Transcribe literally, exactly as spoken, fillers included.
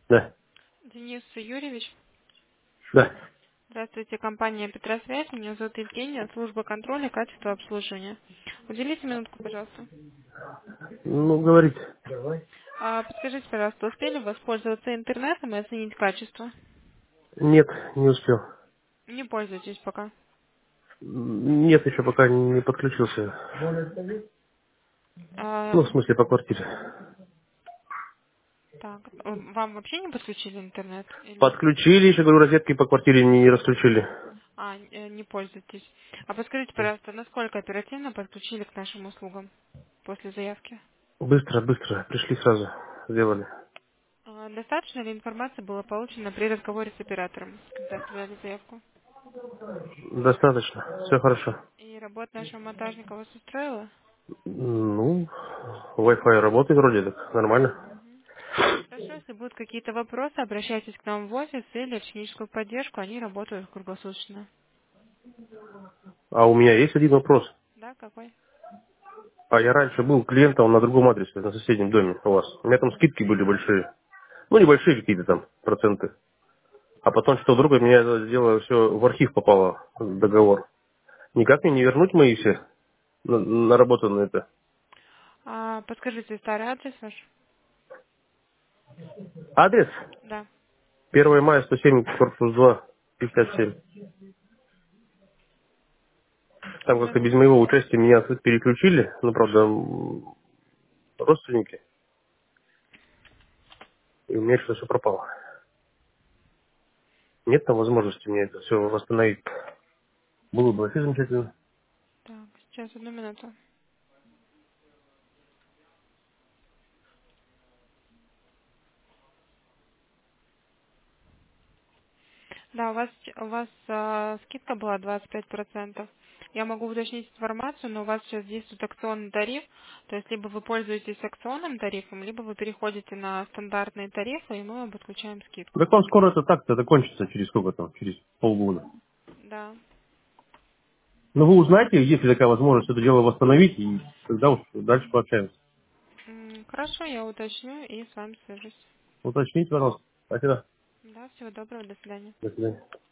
Да. Денис Юрьевич, Да. здравствуйте, компания Петросвязь, меня зовут Евгения, служба контроля качества обслуживания. Уделите минутку, пожалуйста. Ну, говорите. А, подскажите, пожалуйста, успели воспользоваться интернетом и оценить качество? Нет, не успел. Не пользуйтесь пока. М, Нет, еще пока не подключился. А, Ну, в смысле, по квартире. так, э, вам вообще не подключили интернет? Или... Подключили, еще, говорю, розетки по квартире не, не расключили. А, э, не пользуетесь. А подскажите, пожалуйста, насколько оперативно подключили к нашим услугам после заявки? Быстро, быстро. Пришли сразу. Сделали. А, достаточно ли информации было получено при разговоре с оператором, когда оставляли заявку? Достаточно. Все хорошо. И работа нашего монтажника вас устроила? Ну, Wi-Fi работает вроде, так нормально. Мгм. Хорошо, если будут какие-то вопросы, обращайтесь к нам в офис или в техническую поддержку, они работают круглосуточно. А у меня есть один вопрос. Да, какой? А я раньше был клиентом на другом адресе, на соседнем доме у вас. У меня там скидки были большие. Ну, небольшие какие-то там проценты. А потом что вдруг у меня это дело все в архив попало, договор. Никак мне не вернуть мои все на- наработанные это. А, подскажите, старый адрес ваш? Адрес? Да. первое мая, сто семь, корпус два, пятьдесят семь. Там За- как-то без моего участия меня тут переключили, ну, правда, м, родственники, и у меня что-то все пропало. Нет там возможности мне это все восстановить. Было бы вообще замечательно. Так, сейчас, одну минуту. Да, у вас, у вас а, скидка была двадцать пять процентов. Я могу уточнить информацию, но у вас сейчас действует акционный тариф. То есть либо вы пользуетесь акционным тарифом, либо вы переходите на стандартные тарифы, и мы вам подключаем скидку. Так вам скоро это так-то закончится, через сколько там, через полгода. Да. Ну, вы узнаете, есть ли такая возможность это дело восстановить, и тогда уж дальше пообщаемся. М, Хорошо, я уточню и с вами свяжусь. Уточните, пожалуйста. Спасибо. Да, всего доброго, до свидания. До свидания.